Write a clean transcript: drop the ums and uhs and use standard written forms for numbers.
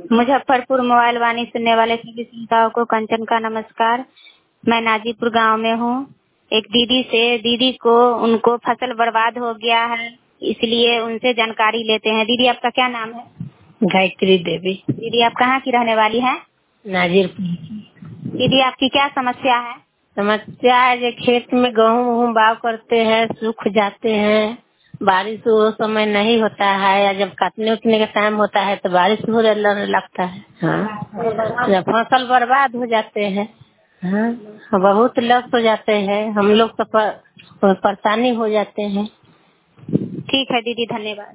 Muzaffarpur mobile वाणी सुनने वाले सभी श्रोताओं को कंचन का नमस्कार। मैं नाजीपुर गांव में हूँ। एक दीदी को उनको फसल बर्बाद हो गया है, इसलिए उनसे जानकारी लेते हैं। दीदी आपका क्या नाम है? गायत्री देवी। दीदी आप कहाँ की रहने वाली हैं? नाजिरपुर। दीदी आपकी क्या समस्या है? समस्या है जो खेत में गेहूँ बाव करते हैं, सूख जाते हैं, बारिश वो समय नहीं होता है, या जब काटने उतने का टाइम होता है तो बारिश हो लगता है। हाँ, जब फसल बर्बाद हो जाते हैं, हाँ, बहुत लॉस हो जाते हैं, हम लोग तो परेशानी हो जाते हैं। ठीक है दीदी, धन्यवाद।